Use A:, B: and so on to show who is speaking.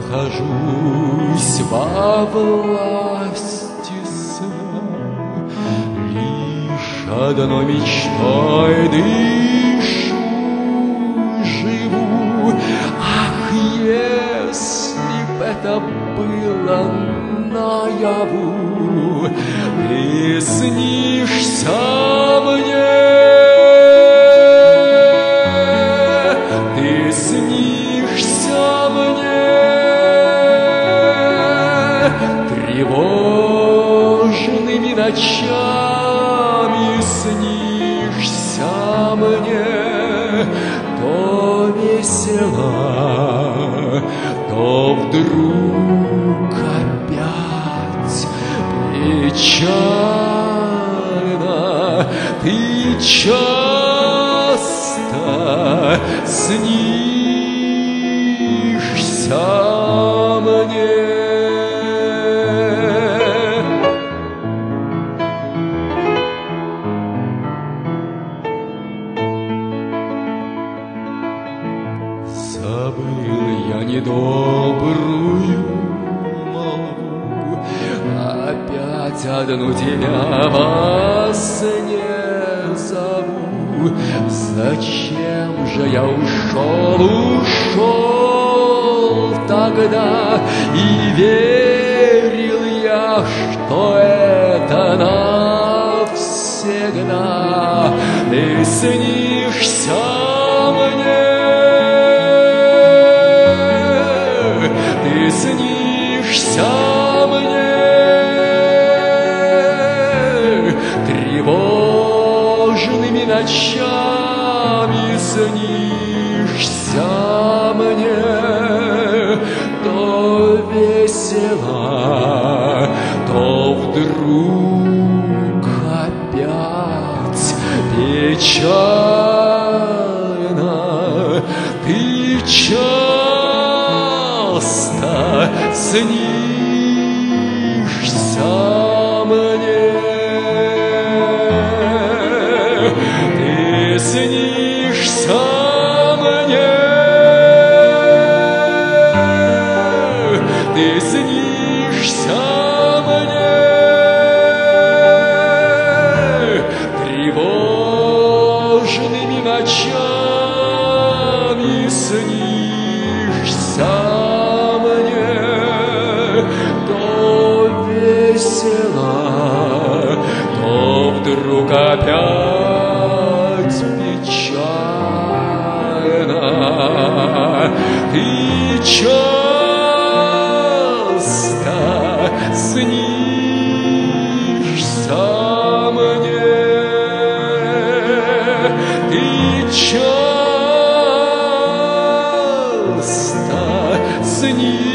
A: нахожусь во власти сна, лишь одной мечтой дышу, живу. Ах, если б это было наяву, ты снишься мне, ты снишься мне, тревожными ночами снишься мне, то весела, то вдруг опять печально. Ты часто снишься мне. Забыл я недобрую молву, опять одну тебя во сне зову. Зачем же я ушел тогда, и верил я, что это навсегда. Ты снишься мне, ты снишься мне, тревожными ночами снишься мне, то весело, то вдруг опять печально. Ты часто снишься мне, ты снишься мне, ты снишься мне, тревожными ночами снишься мне, то весело, то вдруг опять печально. Ты часто снишься мне, ты часто снишься.